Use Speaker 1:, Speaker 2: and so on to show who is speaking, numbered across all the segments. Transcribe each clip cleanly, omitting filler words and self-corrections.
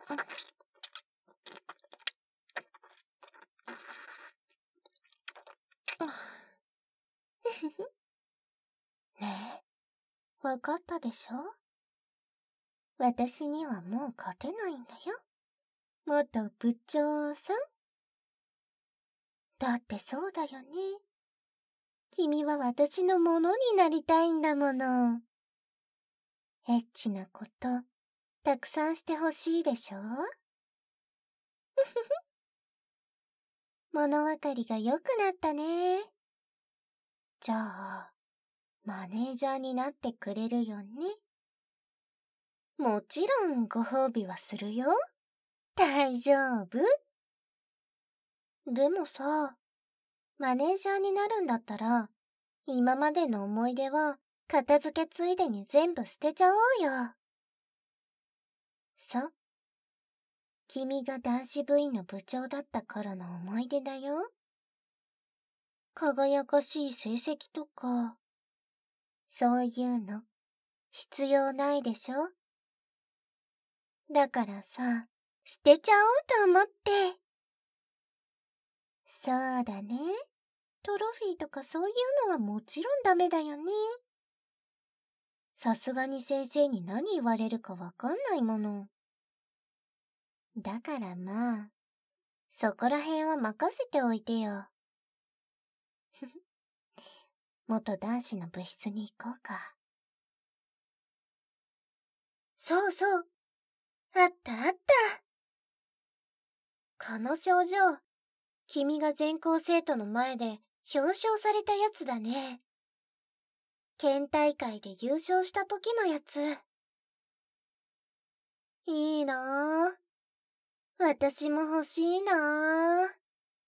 Speaker 1: ねえ、わかったでしょ？私にはもう勝てないんだよ。元部長さん。だってそうだよね。君は私のものになりたいんだもの。エッチなこと、たくさんしてほしいでしょ？物分かりが良くなったね。じゃあ、マネージャーになってくれるよね？もちろんご褒美はするよ。大丈夫？でもさ、マネージャーになるんだったら、今までの思い出は片付けついでに全部捨てちゃおうよ。そう。君が男子部員の部長だった頃の思い出だよ。輝かしい成績とか、そういうの必要ないでしょ？だからさ、捨てちゃおうと思って。そうだね。トロフィーとかそういうのはもちろんダメだよね。さすがに先生に何言われるかわかんないもの。だからまあ、そこら辺は任せておいてよ。元男子の部室に行こうか。そうそう。あったあった。この症状、君が全校生徒の前で表彰されたやつだね。県大会で優勝した時のやつ。いいなぁ。私も欲しいなぁ。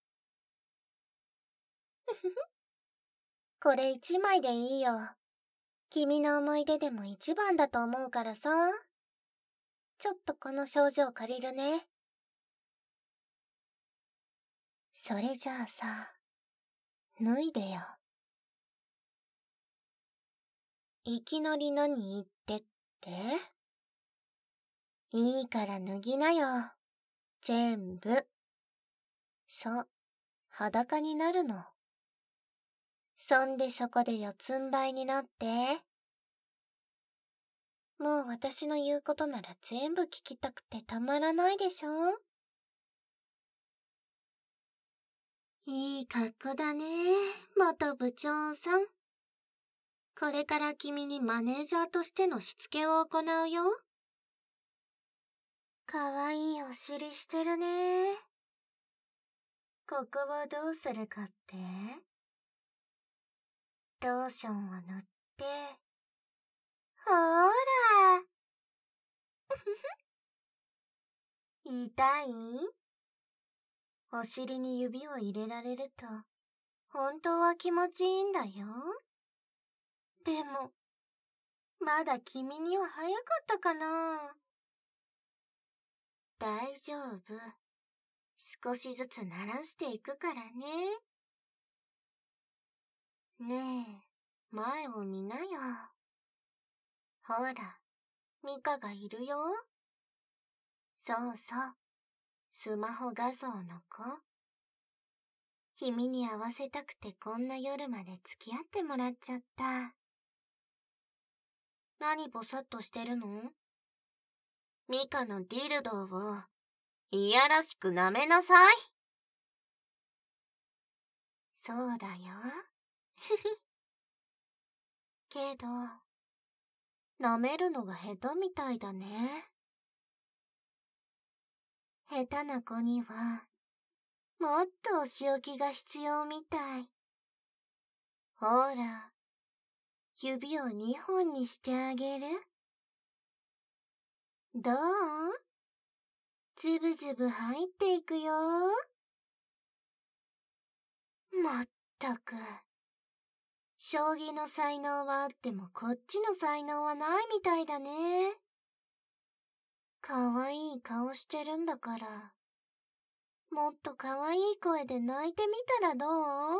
Speaker 1: これ1枚でいいよ。君の思い出でも一番だと思うからさ。ちょっとこの症状借りるね。それじゃあさ、脱いでよ。いきなり何言ってって？いいから脱ぎなよ。全部。そう、裸になるの。そんでそこで四つん這いになって。もう私の言うことなら全部聞きたくてたまらないでしょ？いい格好だね、元部長さん。これから君にマネージャーとしてのしつけを行うよ。かわいいお尻してるね。ここをどうするかって？ローションを塗って。ほーら。痛い？お尻に指を入れられると、本当は気持ちいいんだよ。でも、まだ君には早かったかな。大丈夫。少しずつ慣らしていくからね。ねえ、前を見なよ。ほら、ミカがいるよ。そうそう、スマホ画像の子。君に会わせたくてこんな夜まで付き合ってもらっちゃった。何ぼさっとしてるの？ミカのディルドを、いやらしく舐めなさい。そうだよ。けど、舐めるのが下手みたいだね。下手な子には、もっとお仕置きが必要みたい。ほら、指を2本にしてあげる。どう？ズブズブ入っていくよ。まったく。将棋の才能はあってもこっちの才能はないみたいだね。かわいい顔してるんだから。もっとかわいい声で泣いてみたらどう？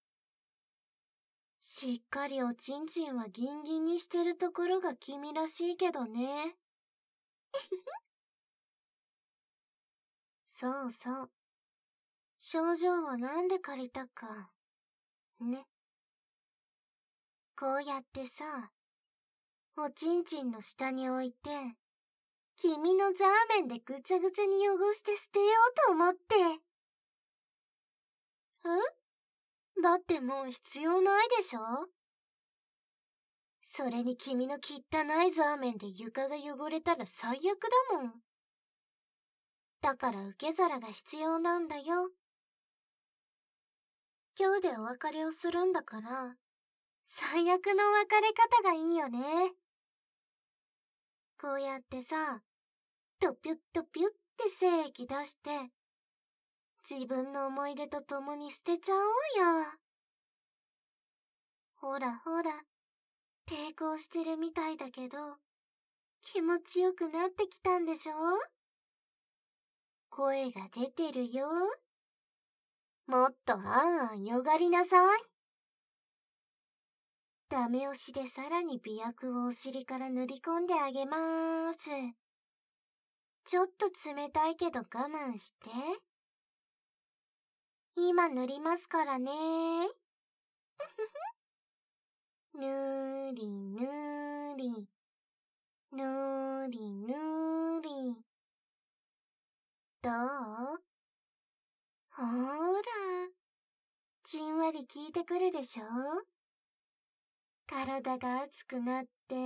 Speaker 1: しっかりおちんちんはギンギンにしてるところが君らしいけどね。 そうそう。症状はなんで借りたか。ね。こうやってさ、おちんちんの下に置いて、君のザーメンでぐちゃぐちゃに汚して捨てようと思って。だってもう必要ないでしょ？それに君の汚いザーメンで床が汚れたら最悪だもん。だから受け皿が必要なんだよ。今日でお別れをするんだから、最悪の別れ方がいいよね。こうやってさ、トピュットピュって精液出して、自分の思い出と共に捨てちゃおうよ。ほらほら、抵抗してるみたいだけど、気持ちよくなってきたんでしょ？声が出てるよ。もっとあんあんよがりなさい。ダメ押しでさらに美薬をお尻から塗り込んであげまーす。ちょっと冷たいけど我慢して。今塗りますからね。ぬーりぬーり。ぬーりぬーり。どう？ほーら。じんわり効いてくるでしょ？体が熱くなって、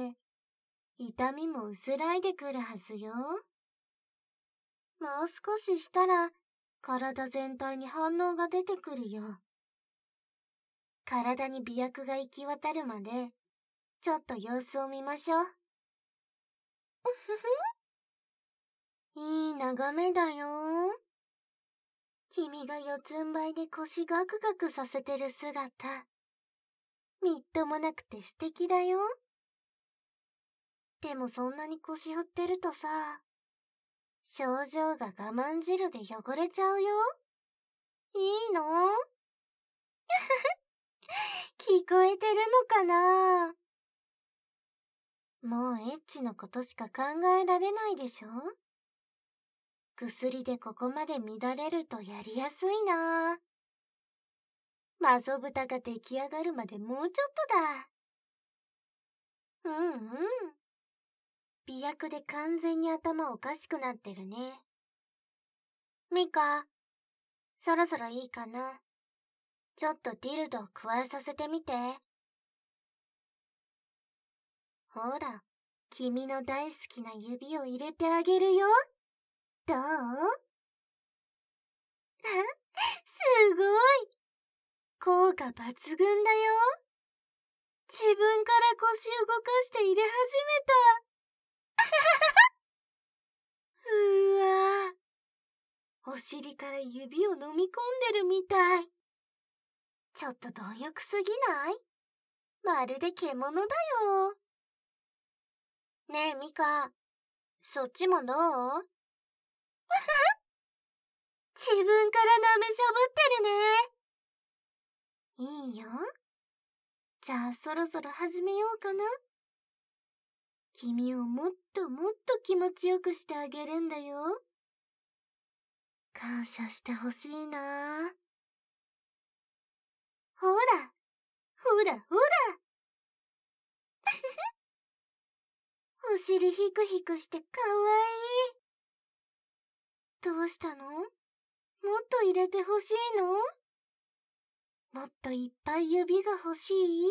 Speaker 1: 痛みも薄らいでくるはずよ。もう少ししたら、体全体に反応が出てくるよ。体に美薬が行き渡るまで、ちょっと様子を見ましょう。いい眺めだよ。君が四つん這いで腰ガクガクさせてる姿、みっともなくて素敵だよ。でもそんなに腰振ってるとさ、症状が我慢汁で汚れちゃうよ。いいの？聞こえてるのかな？もうエッチのことしか考えられないでしょ？薬でここまで乱れるとやりやすいな。マゾ豚が出来上がるまでもうちょっとだ。うんうん。美薬で完全に頭おかしくなってるね。ミカ、そろそろいいかな。ちょっとディルドを加えさせてみて。ほら、君の大好きな指を入れてあげるよ。どう？すごい！効果抜群だよ。自分から腰動かして入れ始めた。うわぁ。お尻から指を飲み込んでるみたい。ちょっと貪欲すぎない？まるで獣だよ。ねえミカ、そっちもどう？自分から舐めしゃぶってるね。いいよ。じゃあそろそろ始めようかな。君をもっともっと気持ちよくしてあげるんだよ。感謝してほしいな。ほら、ほらほら。お尻ヒクヒクしてかわいい。どうしたの？もっと入れてほしいの？もっといっぱい指が欲しい？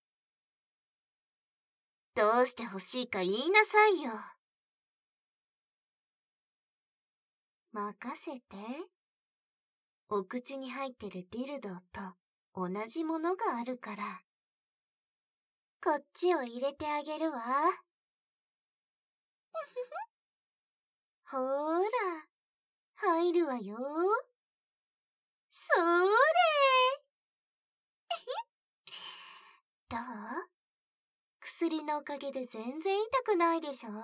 Speaker 1: どうして欲しいか言いなさいよ。任せて。お口に入ってるディルドと同じものがあるから。こっちを入れてあげるわ。ほーら、入るわよ。そーれどう？薬のおかげで全然痛くないでしょ？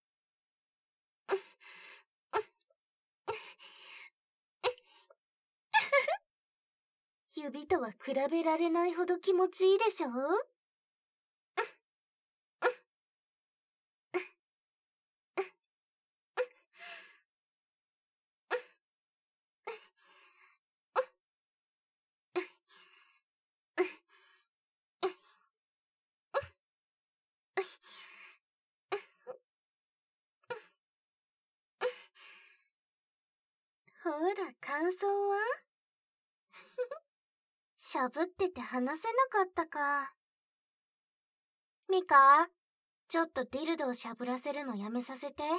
Speaker 1: 指とは比べられないほど気持ちいいでしょ？ ほら、感想はしゃぶってて話せなかったか。ミカ、ちょっとディルドをしゃぶらせるのやめさせて。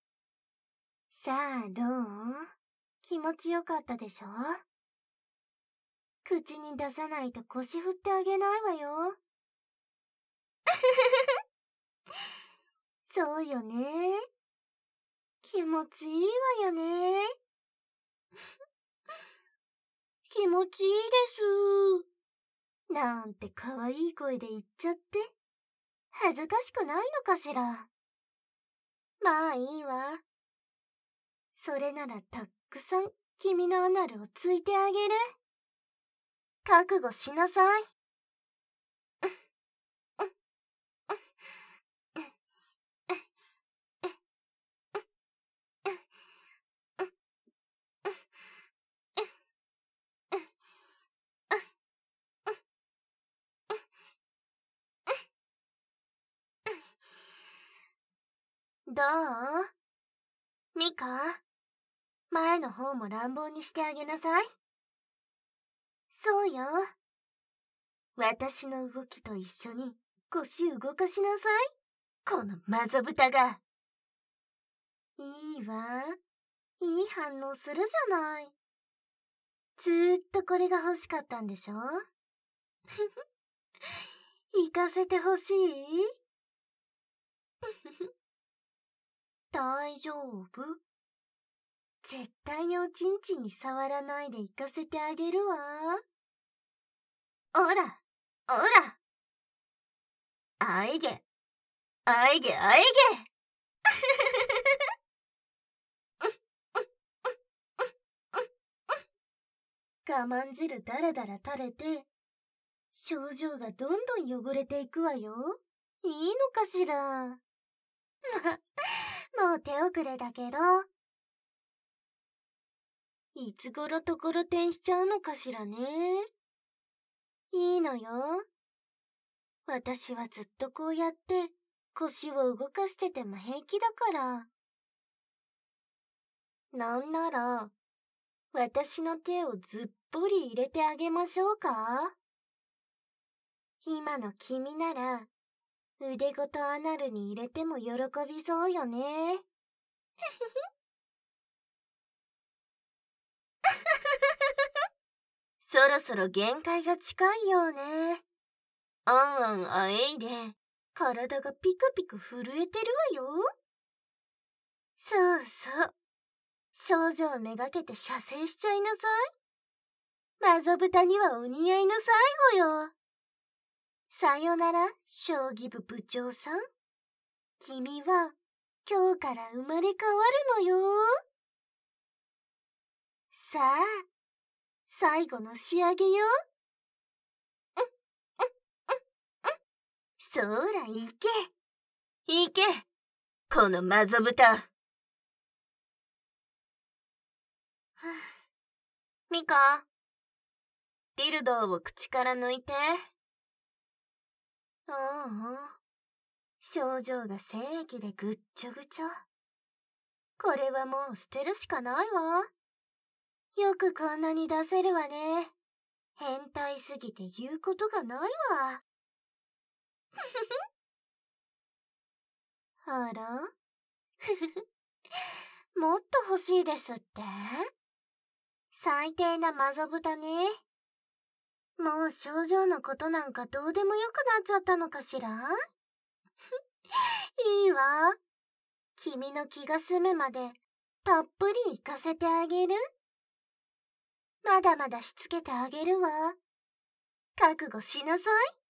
Speaker 1: さあ、どう？気持ちよかったでしょ？口に出さないと腰振ってあげないわよ。そうよね。気持ちいいわよね。気持ちいいです。なんて可愛い声で言っちゃって、恥ずかしくないのかしら。まあいいわ。それならたっくさん君のアナルをついてあげる。覚悟しなさい。どう？ミカ、前の方も乱暴にしてあげなさい。そうよ。私の動きと一緒に腰動かしなさい。このマザブタが。いいわ。いい反応するじゃない。ずーっとこれが欲しかったんでしょ？行かせてほしい？大丈夫？絶対におちんちんに触らないで行かせてあげるわ。おら、おら。あいげ、あいげ、あいげ。我慢汁だらだら垂れて、症状がどんどん汚れていくわよ。いいのかしら。もう手遅れだけど。いつ頃ところてんしちゃうのかしらね。いいのよ。私はずっとこうやって腰を動かしてても平気だから。なんなら、私の手をずっぽり入れてあげましょうか？今の君なら、腕ごとアナルに入れても喜びそうよね。そろそろ限界が近いようね。あんあんあえいで、体がピクピク震えてるわよ。そうそう。症状めがけて射精しちゃいなさい。マゾブタにはお似合いの最後よ。さよなら、将棋部部長さん。君は今日から生まれ変わるのよ。さあ、最後の仕上げよ。そら、行け。行け。このマゾブタ。ミカ、ディルドを口から抜いて。症状が精液でぐっちょぐちょ。これはもう捨てるしかないわ。よくこんなに出せるわね。変態すぎて言うことがないわ。あらもっと欲しいですって？最低なマゾブタね。もう症状のことなんかどうでもよくなっちゃったのかしら？いいわ。君の気が済むまでたっぷり行かせてあげる。まだまだしつけてあげるわ。覚悟しなさい。